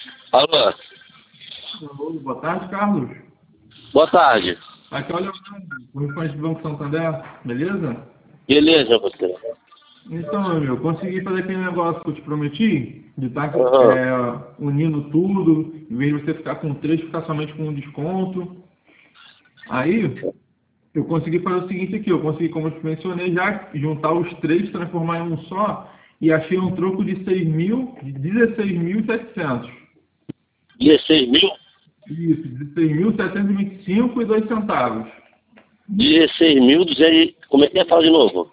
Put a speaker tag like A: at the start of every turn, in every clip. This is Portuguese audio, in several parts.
A: Alô,
B: Alô, boa tarde, Carlos.
A: boa tarde.
B: Aqui olha o correspondente do Banco Santander, beleza?
A: Beleza, você?
B: Então, meu amigo, consegui fazer aquele negócio que eu te prometi, de estar
A: Aham.
B: unindo tudo, em vez de você ficar com três, ficar somente com um desconto. Aí, eu consegui fazer o seguinte aqui, eu consegui, como eu te mencionei, já juntar os três, transformar em um só, e achei um troco de 16.700.
A: 16 mil?
B: Isso, 16.725 e 2 centavos.
A: 16.200. Como é que é? Fala de novo.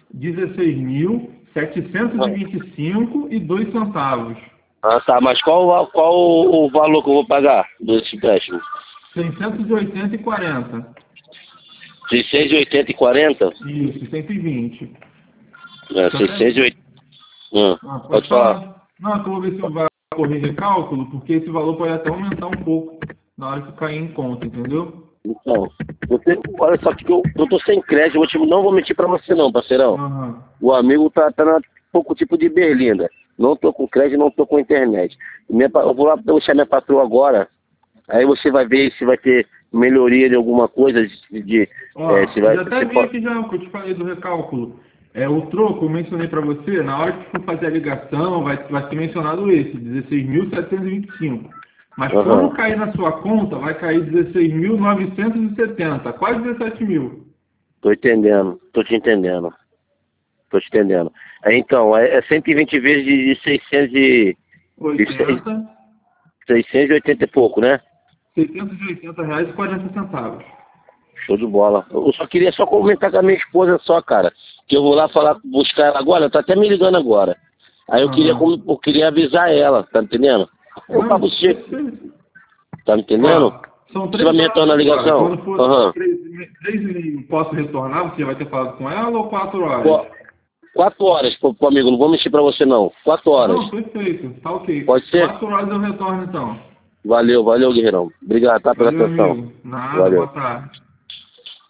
B: 16.725 e 2 centavos.
A: Ah, tá. Mas qual o valor que eu vou pagar desse empréstimo?
B: 680,40.
A: 680,40?
B: Isso, 120.
A: É,
B: Só que...
A: 680.
B: pode
A: Pode falar.
B: falar. Não, que eu vou ver se vai correr recálculo, porque esse valor pode até aumentar um pouco na hora que cair em conta, entendeu?
A: Então, olha só que eu tô sem crédito, não vou mentir pra você não, parceirão.
B: Aham.
A: O amigo tá na pouco tipo de Berlinda. Não tô com crédito, não tô com internet. Eu vou lá deixar minha patroa agora. Aí você vai ver se vai ter melhoria de alguma coisa, se
B: Eu
A: vai.
B: já até vi aqui já o que eu te falei do recálculo. O troco, eu mencionei para você, na hora que for fazer a ligação, vai ser mencionado esse, 16.725. Mas quando
A: Aham.
B: cair na sua conta, vai cair 16.970, quase 17 mil.
A: Tô entendendo, tô te entendendo. Tô te entendendo. Aí, então, é 120 vezes de
B: 80,
A: 680 e pouco, né?
B: R$ 680,40.
A: Show de bola. Eu só queria comentar com a minha esposa só, cara. Que eu vou lá buscar ela agora, ela tá até me ligando agora. Aí
B: Aham.
A: eu queria avisar ela, tá entendendo? Eu
B: Não,
A: tava você,
B: perfeito.
A: tá me entendendo?
B: Ó, são
A: Você vai
B: 3
A: me
B: horas
A: retornar a
B: agora.
A: ligação?
B: Quando for
A: Aham.
B: 3 e posso retornar, você já vai ter falado com ela ou 4 horas?
A: Qu- 4 horas, pro amigo, não vou mentir pra você não. 4 horas.
B: Não, perfeito. Tá ok.
A: Pode ser?
B: 4 horas eu retorno então.
A: Valeu, valeu, guerreirão. Obrigado, tá, pela
B: Valeu,
A: atenção.
B: amigo. Nada, boa
A: Valeu.
B: tarde.